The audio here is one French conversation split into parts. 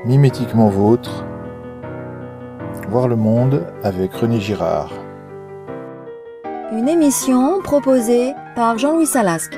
Mimétiquement vôtre, voir le monde avec René Girard. Une émission proposée par Jean-Louis Salasque.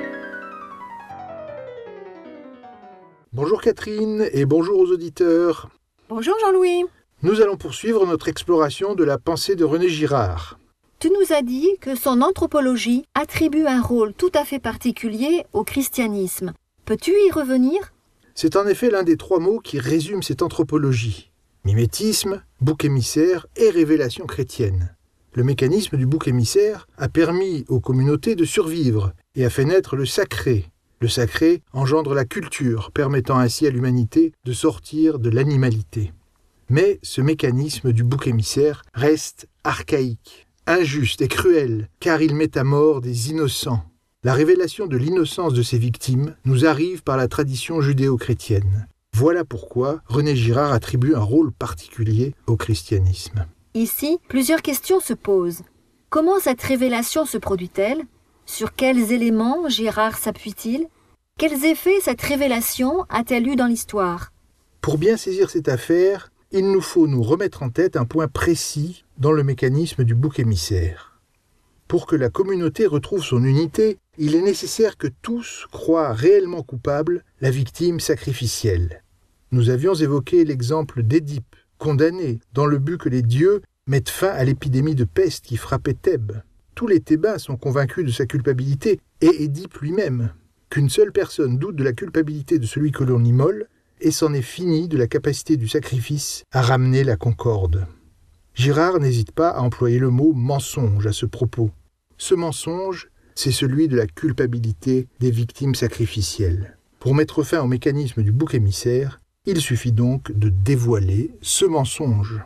Bonjour Catherine et bonjour aux auditeurs. Bonjour Jean-Louis. Nous allons poursuivre notre exploration de la pensée de René Girard. Tu nous as dit que son anthropologie attribue un rôle tout à fait particulier au christianisme. Peux-tu y revenir ? C'est en effet l'un des trois mots qui résume cette anthropologie. Mimétisme, bouc émissaire et révélation chrétienne. Le mécanisme du bouc émissaire a permis aux communautés de survivre et a fait naître le sacré. Le sacré engendre la culture, permettant ainsi à l'humanité de sortir de l'animalité. Mais ce mécanisme du bouc émissaire reste archaïque, injuste et cruel, car il met à mort des innocents. La révélation de l'innocence de ses victimes nous arrive par la tradition judéo-chrétienne. Voilà pourquoi René Girard attribue un rôle particulier au christianisme. Ici, plusieurs questions se posent. Comment cette révélation se produit-elle ? Sur quels éléments Girard s'appuie-t-il ? Quels effets cette révélation a-t-elle eu dans l'histoire ? Pour bien saisir cette affaire, il nous faut nous remettre en tête un point précis dans le mécanisme du bouc émissaire. Pour que la communauté retrouve son unité, il est nécessaire que tous croient réellement coupable la victime sacrificielle. Nous avions évoqué l'exemple d'Édipe, condamné dans le but que les dieux mettent fin à l'épidémie de peste qui frappait Thèbes. Tous les Thébains sont convaincus de sa culpabilité, et Édipe lui-même. Qu'une seule personne doute de la culpabilité de celui que l'on immole, et c'en est fini de la capacité du sacrifice à ramener la concorde. Girard n'hésite pas à employer le mot « mensonge » à ce propos. Ce mensonge, c'est celui de la culpabilité des victimes sacrificielles. Pour mettre fin au mécanisme du bouc émissaire, il suffit donc de dévoiler ce mensonge.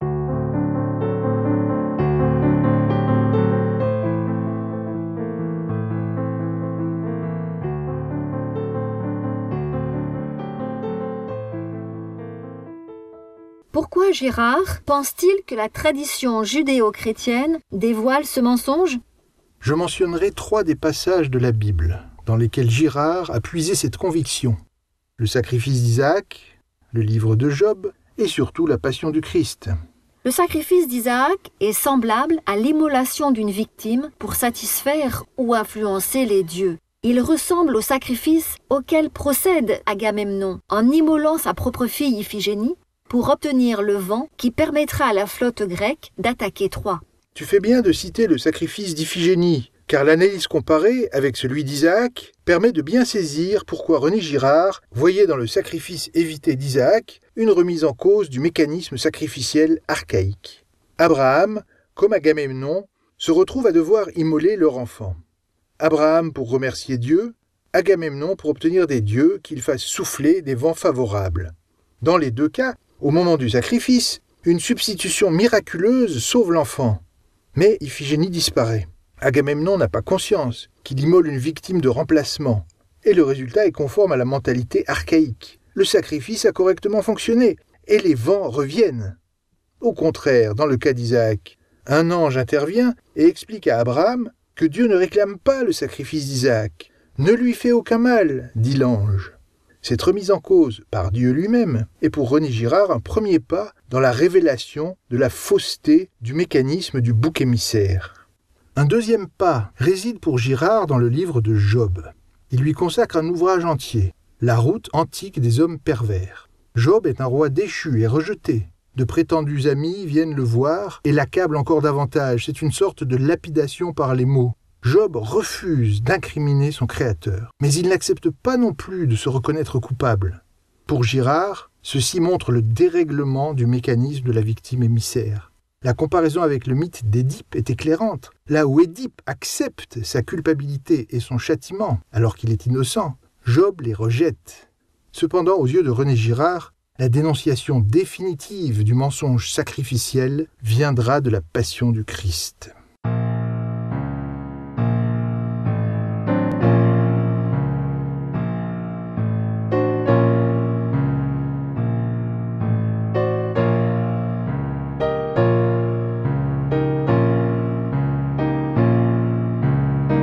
Pourquoi Girard pense-t-il que la tradition judéo-chrétienne dévoile ce mensonge ? Je mentionnerai 3 des passages de la Bible dans lesquels Girard a puisé cette conviction. Le sacrifice d'Isaac, le livre de Job et surtout la passion du Christ. Le sacrifice d'Isaac est semblable à l'immolation d'une victime pour satisfaire ou influencer les dieux. Il ressemble au sacrifice auquel procède Agamemnon en immolant sa propre fille Iphigénie pour obtenir le vent qui permettra à la flotte grecque d'attaquer Troie. Tu fais bien de citer le sacrifice d'Iphigénie, car l'analyse comparée avec celui d'Isaac permet de bien saisir pourquoi René Girard voyait dans le sacrifice évité d'Isaac une remise en cause du mécanisme sacrificiel archaïque. Abraham, comme Agamemnon, se retrouve à devoir immoler leur enfant. Abraham pour remercier Dieu, Agamemnon pour obtenir des dieux qu'il fasse souffler des vents favorables. Dans les 2 cas, au moment du sacrifice, une substitution miraculeuse sauve l'enfant. Mais Iphigénie disparaît. Agamemnon n'a pas conscience qu'il immole une victime de remplacement. Et le résultat est conforme à la mentalité archaïque. Le sacrifice a correctement fonctionné, et les vents reviennent. Au contraire, dans le cas d'Isaac, un ange intervient et explique à Abraham que Dieu ne réclame pas le sacrifice d'Isaac. « Ne lui fait aucun mal », dit l'ange. Cette remise en cause par Dieu lui-même est pour René Girard un premier pas dans la révélation de la fausseté du mécanisme du bouc émissaire. Un deuxième pas réside pour Girard dans le livre de Job. Il lui consacre un ouvrage entier, La route antique des hommes pervers. Job est un roi déchu et rejeté. De prétendus amis viennent le voir et l'accablent encore davantage. C'est une sorte de lapidation par les mots. Job refuse d'incriminer son créateur, mais il n'accepte pas non plus de se reconnaître coupable. Pour Girard, ceci montre le dérèglement du mécanisme de la victime émissaire. La comparaison avec le mythe d'Édipe est éclairante. Là où Édipe accepte sa culpabilité et son châtiment, alors qu'il est innocent, Job les rejette. Cependant, aux yeux de René Girard, la dénonciation définitive du mensonge sacrificiel viendra de la passion du Christ.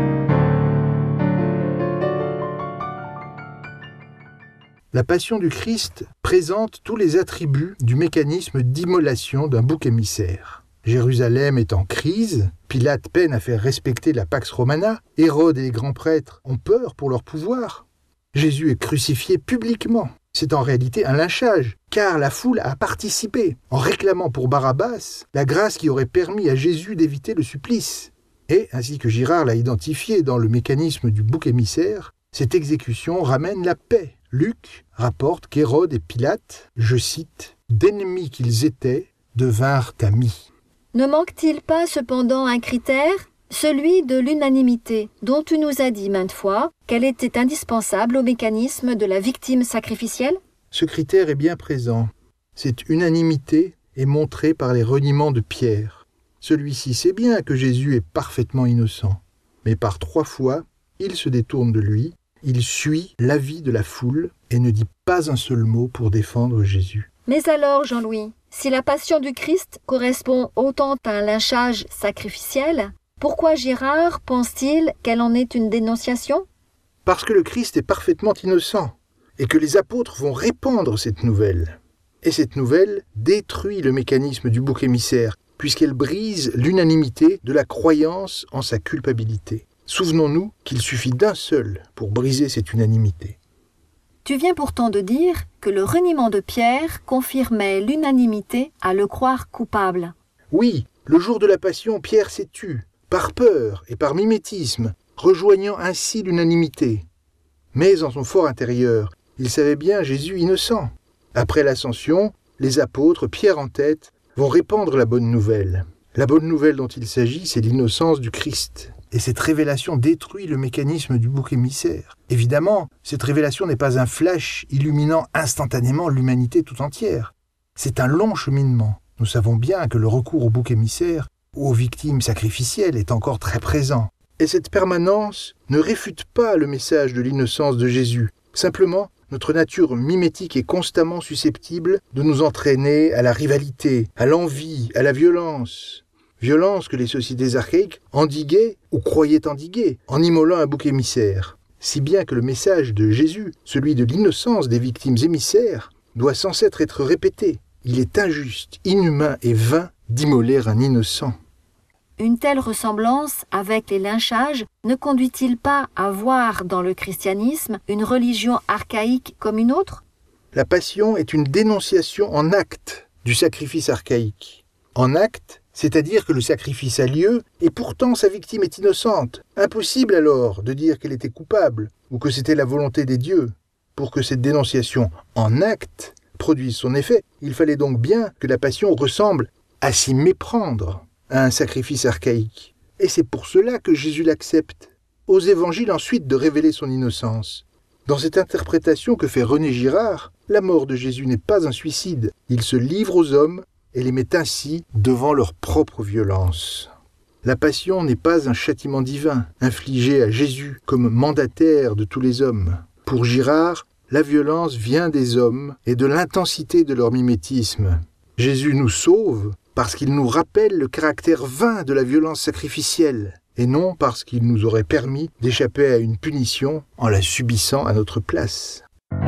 La passion du Christ présente tous les attributs du mécanisme d'immolation d'un bouc émissaire. Jérusalem est en crise, Pilate peine à faire respecter la Pax Romana, Hérode et les grands prêtres ont peur pour leur pouvoir. Jésus est crucifié publiquement. C'est en réalité un lynchage, car la foule a participé, en réclamant pour Barabbas la grâce qui aurait permis à Jésus d'éviter le supplice. Et, ainsi que Girard l'a identifié dans le mécanisme du bouc émissaire, cette exécution ramène la paix. Luc rapporte qu'Hérode et Pilate, je cite, « d'ennemis qu'ils étaient, devinrent amis ». Ne manque-t-il pas cependant un critère, celui de l'unanimité, dont tu nous as dit maintes fois qu'elle était indispensable au mécanisme de la victime sacrificielle? Ce critère est bien présent. Cette unanimité est montrée par les reniements de Pierre. Celui-ci sait bien que Jésus est parfaitement innocent, mais par 3 fois, il se détourne de lui, il suit l'avis de la foule et ne dit pas un seul mot pour défendre Jésus. Mais alors, Jean-Louis, si la passion du Christ correspond autant à un lynchage sacrificiel, pourquoi Girard pense-t-il qu'elle en est une dénonciation? Parce que le Christ est parfaitement innocent et que les apôtres vont répandre cette nouvelle. Et cette nouvelle détruit le mécanisme du bouc émissaire, puisqu'elle brise l'unanimité de la croyance en sa culpabilité. Souvenons-nous qu'il suffit d'un seul pour briser cette unanimité. Tu viens pourtant de dire que le reniement de Pierre confirmait l'unanimité à le croire coupable. Oui, le jour de la Passion, Pierre s'est tu, par peur et par mimétisme, rejoignant ainsi l'unanimité. Mais en son fort intérieur, il savait bien Jésus innocent. Après l'Ascension, les apôtres, Pierre en tête, vont répandre la bonne nouvelle. La bonne nouvelle dont il s'agit, c'est l'innocence du Christ. Et cette révélation détruit le mécanisme du bouc émissaire. Évidemment, cette révélation n'est pas un flash illuminant instantanément l'humanité tout entière. C'est un long cheminement. Nous savons bien que le recours au bouc émissaire ou aux victimes sacrificielles est encore très présent. Et cette permanence ne réfute pas le message de l'innocence de Jésus. Simplement, notre nature mimétique est constamment susceptible de nous entraîner à la rivalité, à l'envie, à la violence. Violence que les sociétés archaïques endiguaient ou croyaient endiguer en immolant un bouc émissaire. Si bien que le message de Jésus, celui de l'innocence des victimes émissaires, doit sans cesse être répété. Il est injuste, inhumain et vain d'immoler un innocent. Une telle ressemblance avec les lynchages ne conduit-il pas à voir dans le christianisme une religion archaïque comme une autre? La Passion est une dénonciation en acte du sacrifice archaïque. En acte, c'est-à-dire que le sacrifice a lieu et pourtant sa victime est innocente. Impossible alors de dire qu'elle était coupable ou que c'était la volonté des dieux. Pour que cette dénonciation en acte produise son effet, il fallait donc bien que la Passion ressemble à s'y méprendre à un sacrifice archaïque. Et c'est pour cela que Jésus l'accepte. Aux évangiles ensuite de révéler son innocence. Dans cette interprétation que fait René Girard, la mort de Jésus n'est pas un suicide. Il se livre aux hommes et les met ainsi devant leur propre violence. La Passion n'est pas un châtiment divin, infligé à Jésus comme mandataire de tous les hommes. Pour Girard, la violence vient des hommes et de l'intensité de leur mimétisme. Jésus nous sauve parce qu'il nous rappelle le caractère vain de la violence sacrificielle, et non parce qu'il nous aurait permis d'échapper à une punition en la subissant à notre place.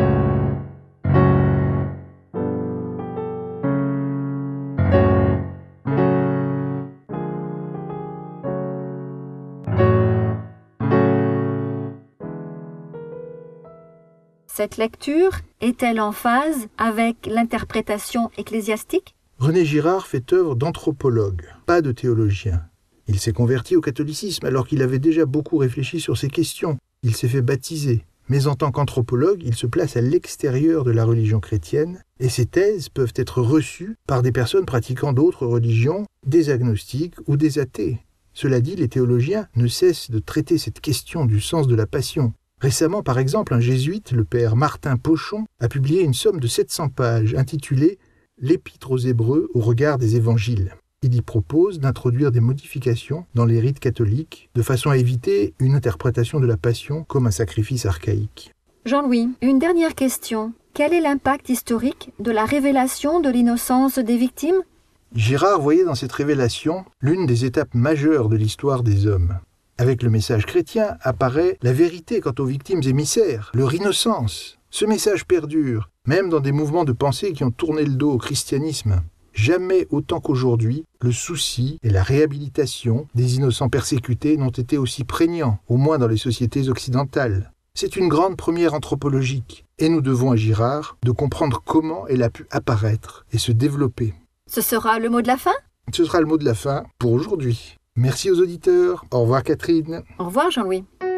Cette lecture est-elle en phase avec l'interprétation ecclésiastique? René Girard fait œuvre d'anthropologue, pas de théologien. Il s'est converti au catholicisme alors qu'il avait déjà beaucoup réfléchi sur ces questions. Il s'est fait baptiser. Mais en tant qu'anthropologue, il se place à l'extérieur de la religion chrétienne et ses thèses peuvent être reçues par des personnes pratiquant d'autres religions, des agnostiques ou des athées. Cela dit, les théologiens ne cessent de traiter cette question du sens de la Passion. Récemment, par exemple, un jésuite, le père Martin Pochon, a publié une somme de 700 pages intitulée « L'Épître aux Hébreux au regard des évangiles ». Il y propose d'introduire des modifications dans les rites catholiques de façon à éviter une interprétation de la Passion comme un sacrifice archaïque. Jean-Louis, une dernière question. Quel est l'impact historique de la révélation de l'innocence des victimes? Girard voyait dans cette révélation l'une des étapes majeures de l'histoire des hommes. Avec le message chrétien apparaît la vérité quant aux victimes émissaires, leur innocence. Ce message perdure même dans des mouvements de pensée qui ont tourné le dos au christianisme. Jamais autant qu'aujourd'hui, le souci et la réhabilitation des innocents persécutés n'ont été aussi prégnants, au moins dans les sociétés occidentales. C'est une grande première anthropologique, et nous devons à Girard de comprendre comment elle a pu apparaître et se développer. Ce sera le mot de la fin? Ce sera le mot de la fin pour aujourd'hui. Merci aux auditeurs. Au revoir Catherine. Au revoir Jean-Louis.